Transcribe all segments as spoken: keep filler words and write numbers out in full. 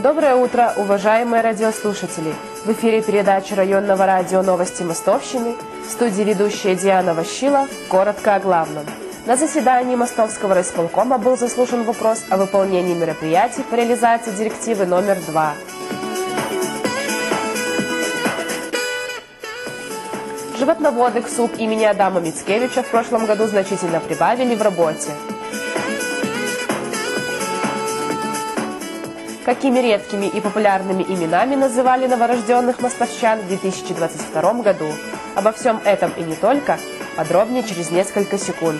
Доброе утро, уважаемые радиослушатели! В эфире передача районного радио «Новости Мостовщины», в студии ведущая Диана Ващила. Коротко о главном. На заседании Мостовского райисполкома был заслушан вопрос о выполнении мероприятий по реализации директивы номер два. Животноводы КСУП имени Адама Мицкевича в прошлом году значительно прибавили в работе. Какими редкими и популярными именами называли новорожденных мостовчан в две тысячи двадцать втором году? Обо всем этом и не только, подробнее через несколько секунд.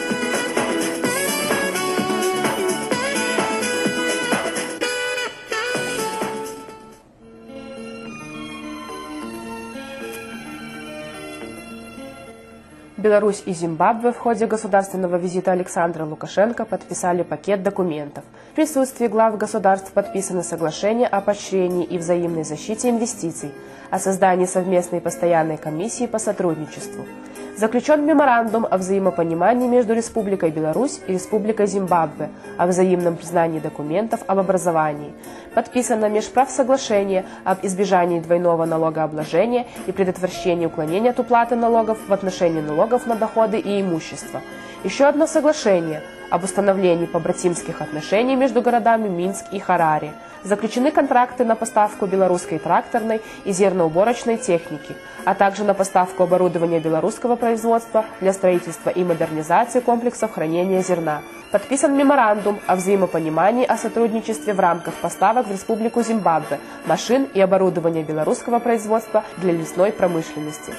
Беларусь и Зимбабве в ходе государственного визита Александра Лукашенко подписали пакет документов. В присутствии глав государств подписаны соглашения о поощрении и взаимной защите инвестиций, о создании совместной постоянной комиссии по сотрудничеству. Заключен меморандум о взаимопонимании между Республикой Беларусь и Республикой Зимбабве о взаимном признании документов об образовании. Подписано межправсоглашение об избежании двойного налогообложения и предотвращении уклонения от уплаты налогов в отношении налогов на доходы и имущество. Еще одно соглашение об установлении побратимских отношений между городами Минск и Хараре. Заключены контракты на поставку белорусской тракторной и зерноуборочной техники, а также на поставку оборудования белорусского производства для строительства и модернизации комплексов хранения зерна. Подписан меморандум о взаимопонимании о сотрудничестве в рамках поставок в Республику Зимбабве машин и оборудования белорусского производства для лесной промышленности.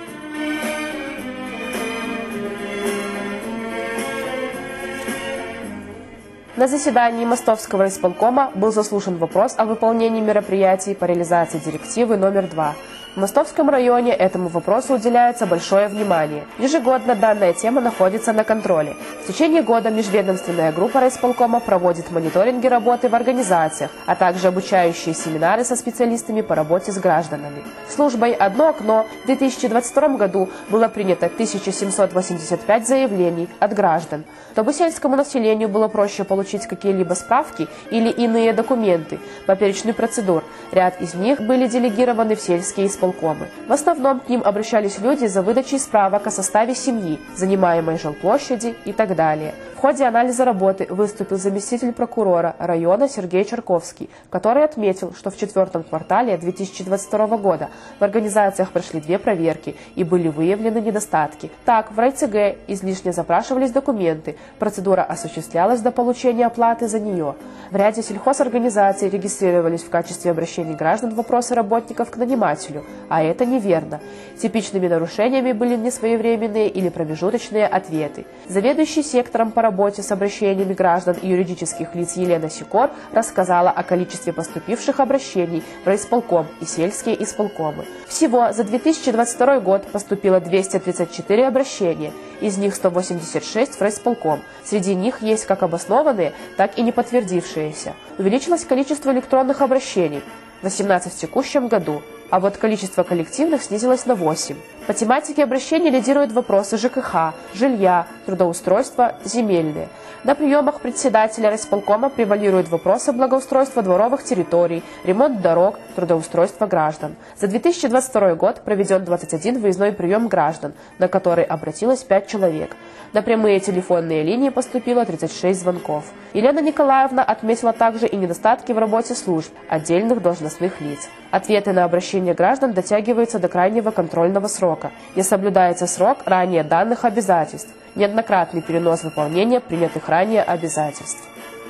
На заседании Мостовского райисполкома был заслушан вопрос о выполнении мероприятий по реализации директивы номер два. В Мостовском районе этому вопросу уделяется большое внимание. Ежегодно данная тема находится на контроле. В течение года межведомственная группа райисполкома проводит мониторинги работы в организациях, а также обучающие семинары со специалистами по работе с гражданами. Службой «Одно окно» в две тысячи двадцать втором году было принято тысяча семьсот восемьдесят пять заявлений от граждан. Чтобы сельскому населению было проще получить какие-либо справки или иные документы по перечню процедур, ряд из них были делегированы в сельские исполкомы. В основном к ним обращались люди за выдачей справок о составе семьи, занимаемой жилплощади и так далее. В ходе анализа работы выступил заместитель прокурора района Сергей Чарковский, который отметил, что в четвертом квартале две тысячи двадцать второго года в организациях прошли две проверки и были выявлены недостатки. Так, в райцг излишне запрашивались документы, процедура осуществлялась до получения оплаты за нее. В ряде сельхозорганизаций регистрировались в качестве обращений граждан вопросы работников к нанимателю, а это неверно. Типичными нарушениями были несвоевременные или промежуточные ответы. Заведующий сектором по работе с обращениями граждан и юридических лиц Елена Сикор рассказала о количестве поступивших обращений в райисполком и сельские исполкомы. Всего за две тысячи двадцать второй год поступило двести тридцать четыре обращения, из них сто восемьдесят шесть в райисполком. Среди них есть как обоснованные, так и не подтвердившиеся. Увеличилось количество электронных обращений – восемнадцать в текущем году, а вот количество коллективных снизилось на восемь. По тематике обращений лидируют вопросы ЖКХ, жилья, трудоустройства, земельные. На приемах председателя райисполкома превалируют вопросы благоустройства дворовых территорий, ремонт дорог, трудоустройства граждан. За две тысячи двадцать второй год проведен двадцать один выездной прием граждан, на который обратилось пять человек. На прямые телефонные линии поступило тридцать шесть звонков. Елена Николаевна отметила также и недостатки в работе служб, отдельных должностных лиц. Ответы на обращения граждан дотягиваются до крайнего контрольного срока. Не соблюдается срок ранее данных обязательств. Неоднократный перенос выполнения принятых ранее обязательств.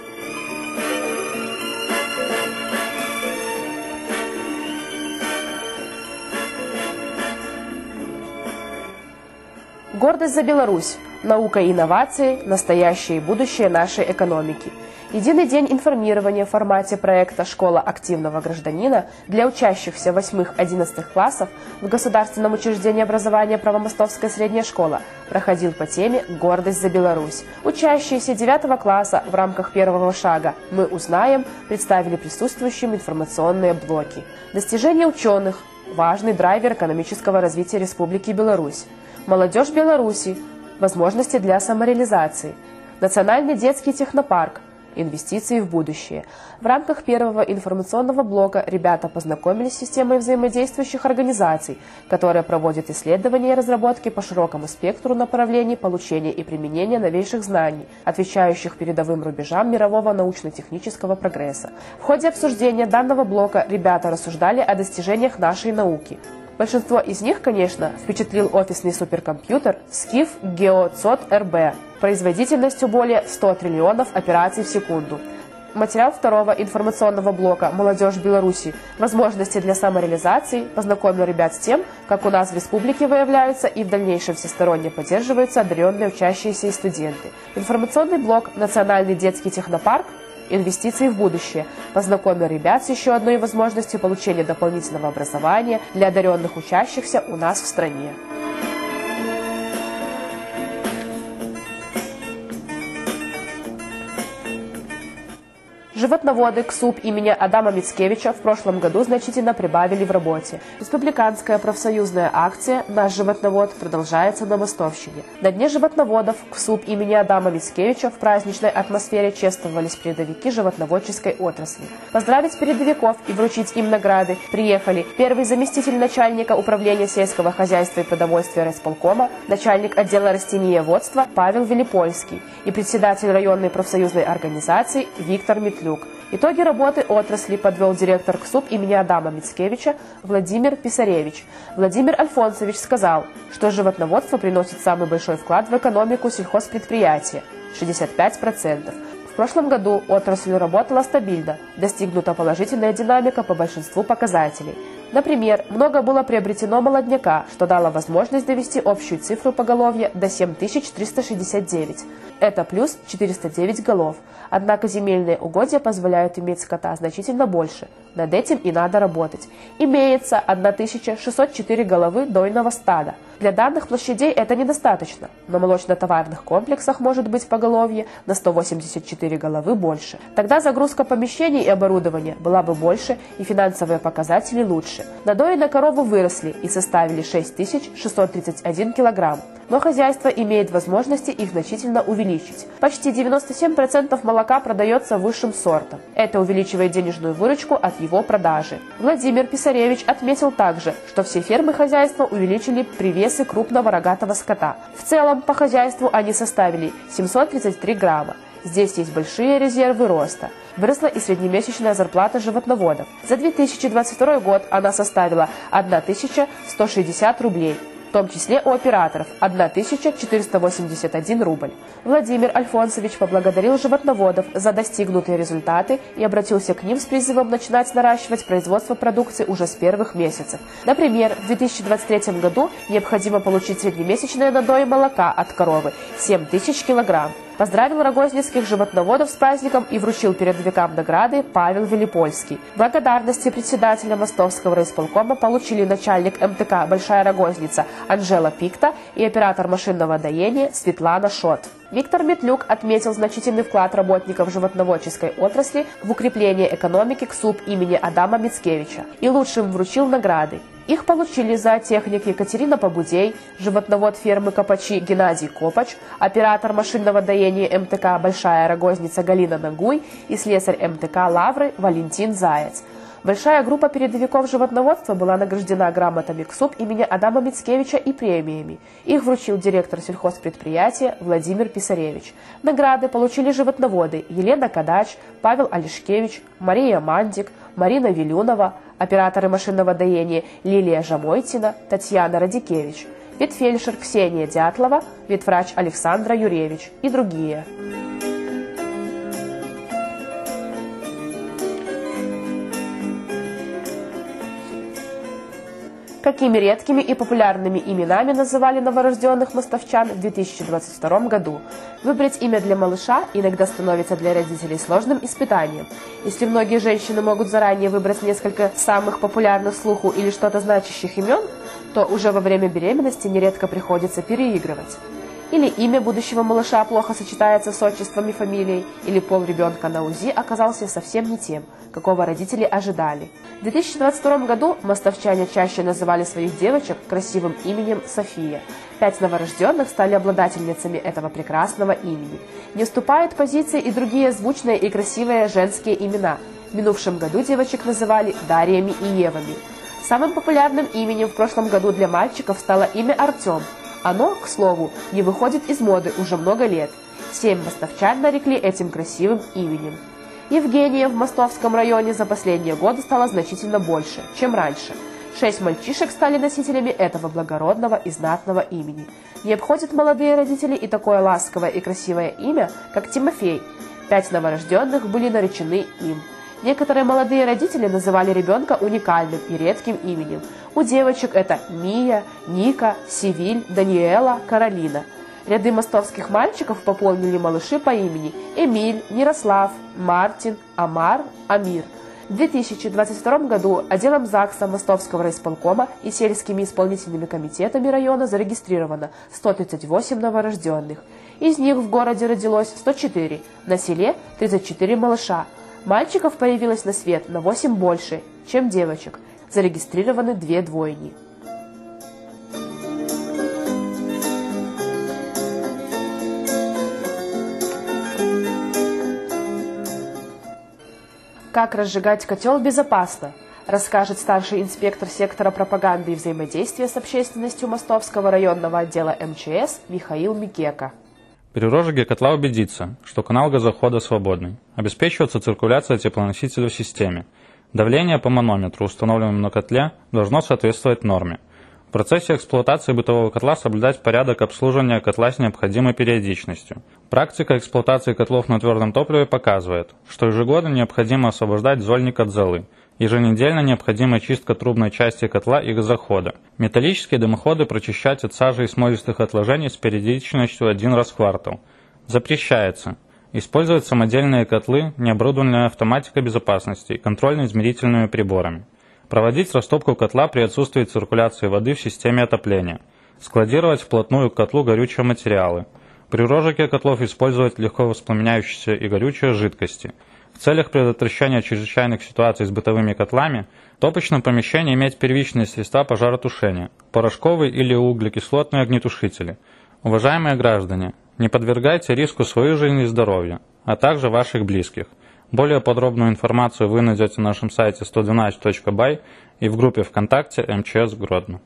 Гордость за Беларусь. Наука и инновации – настоящее и будущее нашей экономики. Единый день информирования в формате проекта «Школа активного гражданина» для учащихся восьмых-одиннадцатых классов в Государственном учреждении образования Правомостовская средняя школа проходил по теме «Гордость за Беларусь». Учащиеся девятого класса в рамках первого шага «Мы узнаем» представили присутствующим информационные блоки. Достижения ученых – важный драйвер экономического развития Республики Беларусь. Молодежь Беларуси – возможности для самореализации. Национальный детский технопарк Инвестиции в будущее. В рамках первого информационного блока ребята познакомились с системой взаимодействующих организаций, которая проводит исследования и разработки по широкому спектру направлений получения и применения новейших знаний, отвечающих передовым рубежам мирового научно-технического прогресса. В ходе обсуждения данного блока ребята рассуждали о достижениях нашей науки. Большинство из них, конечно, впечатлил офисный суперкомпьютер скиф Геоцот эр бэ производительностью более ста триллионов операций в секунду. Материал второго информационного блока «Молодежь Беларуси. Возможности для самореализации» познакомил ребят с тем, как у нас в республике выявляются и в дальнейшем всесторонне поддерживаются одаренные учащиеся и студенты. Информационный блок «Национальный детский технопарк. Инвестиции в будущее» познакомил ребят с еще одной возможностью получения дополнительного образования для одаренных учащихся у нас в стране. Животноводы КСУП имени Адама Мицкевича в прошлом году значительно прибавили в работе. Республиканская профсоюзная акция «Наш животновод» продолжается на Мостовщине. На Дне животноводов КСУП имени Адама Мицкевича в праздничной атмосфере чествовались передовики животноводческой отрасли. Поздравить передовиков и вручить им награды приехали первый заместитель начальника управления сельского хозяйства и продовольствия райисполкома, начальник отдела растениеводства Павел Велипольский и председатель районной профсоюзной организации Виктор Метлюк. Итоги работы отрасли подвел директор КСУП имени Адама Мицкевича Владимир Писаревич. Владимир Альфонсович сказал, что животноводство приносит самый большой вклад в экономику сельхозпредприятия – шестьдесят пять процентов. В прошлом году отрасль работала стабильно, достигнута положительная динамика по большинству показателей. Например, много было приобретено молодняка, что дало возможность довести общую цифру поголовья до семь тысяч триста шестьдесят девять. Это плюс четыреста девять голов. Однако земельные угодья позволяют иметь скота значительно больше. Над этим и надо работать. Имеется тысяча шестьсот четыре головы дойного стада. Для данных площадей это недостаточно, но в молочно-товарных комплексах может быть поголовье на сто восемьдесят четыре головы больше. Тогда загрузка помещений и оборудования была бы больше и финансовые показатели лучше. Надои на корову выросли и составили шесть тысяч шестьсот тридцать один килограмм. Но хозяйство имеет возможности их значительно увеличить. Почти девяносто семь процентов молока продается высшим сортом. Это увеличивает денежную выручку от его продажи. Владимир Писаревич отметил также, что все фермы хозяйства увеличили привесы крупного рогатого скота. В целом по хозяйству они составили семьсот тридцать три грамма. Здесь есть большие резервы роста. Выросла и среднемесячная зарплата животноводов. За две тысячи двадцать второй год она составила тысячу сто шестьдесят рублей. В том числе у операторов тысяча четыреста восемьдесят один рубль. Владимир Альфонсович поблагодарил животноводов за достигнутые результаты и обратился к ним с призывом начинать наращивать производство продукции уже с первых месяцев. Например, в две тысячи двадцать третьем году необходимо получить среднемесячное надои молока от коровы семь тысяч килограмм. Поздравил рогозницких животноводов с праздником и вручил передовикам награды Павел Велипольский. Благодарности председателя Мостовского райисполкома получили начальник эм тэ ка «Большая Рогозница» Анжела Пикта и оператор машинного доения Светлана Шот. Виктор Метлюк отметил значительный вклад работников животноводческой отрасли в укрепление экономики КСУП имени Адама Мицкевича и лучшим вручил награды. Их получили зоотехник Екатерина Побудей, животновод фермы Копачи Геннадий Копач, оператор машинного доения эм тэ ка «Большая Рогозница» Галина Нагуй и слесарь эм тэ ка «Лавры» Валентин Заяц. Большая группа передовиков животноводства была награждена грамотами КСУП имени Адама Мицкевича и премиями. Их вручил директор сельхозпредприятия Владимир Писаревич. Награды получили животноводы Елена Кадач, Павел Олешкевич, Мария Мандик, Марина Вилюнова, операторы машинного доения Лилия Жамойтина, Татьяна Радикевич, ветфельдшер Ксения Дятлова, ветврач Александра Юревич и другие. Какими редкими и популярными именами называли новорожденных мостовчан в две тысячи двадцать втором году? Выбрать имя для малыша иногда становится для родителей сложным испытанием. Если многие женщины могут заранее выбрать несколько самых популярных слуху или что-то значащих имен, то уже во время беременности нередко приходится переигрывать. Или имя будущего малыша плохо сочетается с отчеством и фамилией, или пол ребенка на УЗИ оказался совсем не тем, какого родители ожидали. В две тысячи двадцать втором году мостовчане чаще называли своих девочек красивым именем София. Пять новорожденных стали обладательницами этого прекрасного имени. Не уступают позиции и другие звучные и красивые женские имена. В минувшем году девочек называли Дарьями и Евами. Самым популярным именем в прошлом году для мальчиков стало имя Артем. Оно, к слову, не выходит из моды уже много лет. Семь мостовчан нарекли этим красивым именем. Евгения в Мостовском районе за последние годы стало значительно больше, чем раньше. Шесть мальчишек стали носителями этого благородного и знатного имени. Не обходят молодые родители и такое ласковое и красивое имя, как Тимофей. Пять новорожденных были наречены им. Некоторые молодые родители называли ребенка уникальным и редким именем. У девочек это Мия, Ника, Севиль, Даниэла, Каролина. Ряды мостовских мальчиков пополнили малыши по имени Эмиль, Мирослав, Мартин, Амар, Амир. В две тысячи двадцать втором году отделом ЗАГСа Мостовского райисполкома и сельскими исполнительными комитетами района зарегистрировано сто тридцать восемь новорожденных. Из них в городе родилось сто четыре, на селе тридцать четыре малыша. Мальчиков появилось на свет на восемь больше, чем девочек. Зарегистрированы две двойни. Как разжигать котел безопасно, расскажет старший инспектор сектора пропаганды и взаимодействия с общественностью Мостовского районного отдела эм че эс Михаил Микека. При розжиге котла убедиться, что канал газохода свободный. Обеспечивается циркуляция теплоносителя в системе. Давление по манометру, установленному на котле, должно соответствовать норме. В процессе эксплуатации бытового котла соблюдать порядок обслуживания котла с необходимой периодичностью. Практика эксплуатации котлов на твердом топливе показывает, что ежегодно необходимо освобождать зольник от золы. Еженедельно необходима чистка трубной части котла и газохода. Металлические дымоходы прочищать от сажи и смолистых отложений с периодичностью один раз в квартал. Запрещается использовать самодельные котлы, не оборудованные автоматикой безопасности и контрольно-измерительными приборами. Проводить растопку котла при отсутствии циркуляции воды в системе отопления. Складировать вплотную к котлу горючие материалы. При розжиге котлов использовать легко воспламеняющиеся и горючие жидкости. В целях предотвращения чрезвычайных ситуаций с бытовыми котлами в топочном помещении иметь первичные средства пожаротушения, порошковые или углекислотные огнетушители. Уважаемые граждане, не подвергайте риску свою жизнь и здоровье, а также ваших близких. Более подробную информацию вы найдете на нашем сайте сто двенадцать точка бай и в группе ВКонтакте эм че эс Гродно.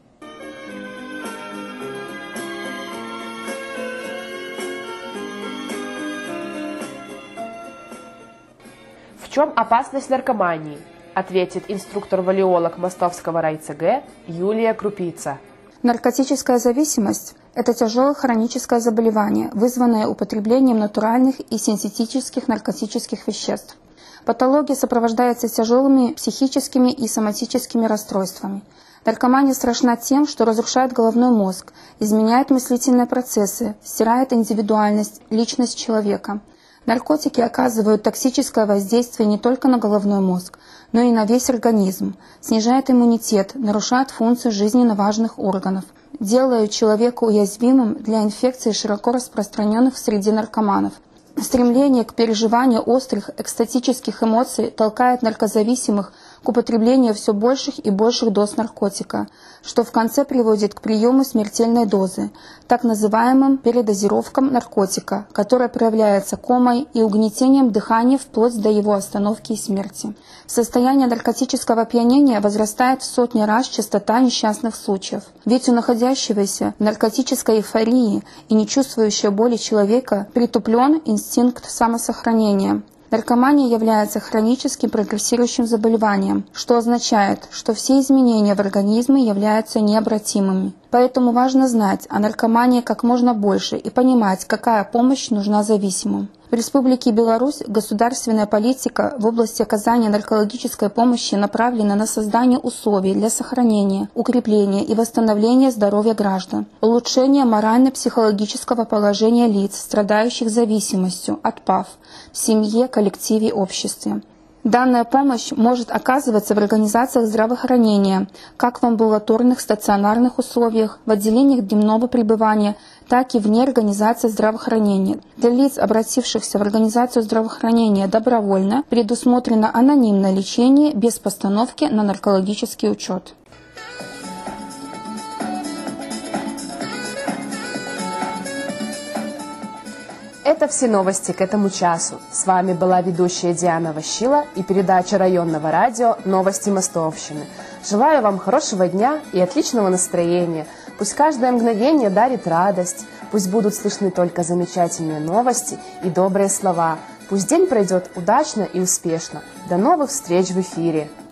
В чем опасность наркомании? Ответит инструктор-валиолог Мостовского райЦГ Юлия Крупица. Наркотическая зависимость – это тяжелое хроническое заболевание, вызванное употреблением натуральных и синтетических наркотических веществ. Патология сопровождается тяжелыми психическими и соматическими расстройствами. Наркомания страшна тем, что разрушает головной мозг, изменяет мыслительные процессы, стирает индивидуальность, личность человека. Наркотики оказывают токсическое воздействие не только на головной мозг, но и на весь организм, снижает иммунитет, нарушает функции жизненно важных органов, делают человека уязвимым для инфекций, широко распространенных среди наркоманов. Стремление к переживанию острых экстатических эмоций толкает наркозависимых к употреблению все больших и больших доз наркотика, что в конце приводит к приему смертельной дозы, так называемым передозировкам наркотика, которая проявляется комой и угнетением дыхания вплоть до его остановки и смерти. Состояние наркотического опьянения возрастает в сотни раз частота несчастных случаев, ведь у находящегося в наркотической эйфории и не чувствующего боли человека притуплен инстинкт самосохранения. Наркомания является хроническим прогрессирующим заболеванием, что означает, что все изменения в организме являются необратимыми. Поэтому важно знать о наркомании как можно больше и понимать, какая помощь нужна зависимым. В Республике Беларусь государственная политика в области оказания наркологической помощи направлена на создание условий для сохранения, укрепления и восстановления здоровья граждан, улучшение морально-психологического положения лиц, страдающих зависимостью от ПАВ, в семье, коллективе и обществе. Данная помощь может оказываться в организациях здравоохранения, как в амбулаторных стационарных условиях, в отделениях дневного пребывания, так и вне организации здравоохранения. Для лиц, обратившихся в организацию здравоохранения добровольно, предусмотрено анонимное лечение без постановки на наркологический учет. Это все новости к этому часу. С вами была ведущая Диана Ващила и передача районного радио «Новости Мостовщины». Желаю вам хорошего дня и отличного настроения. Пусть каждое мгновение дарит радость, пусть будут слышны только замечательные новости и добрые слова. Пусть день пройдет удачно и успешно. До новых встреч в эфире!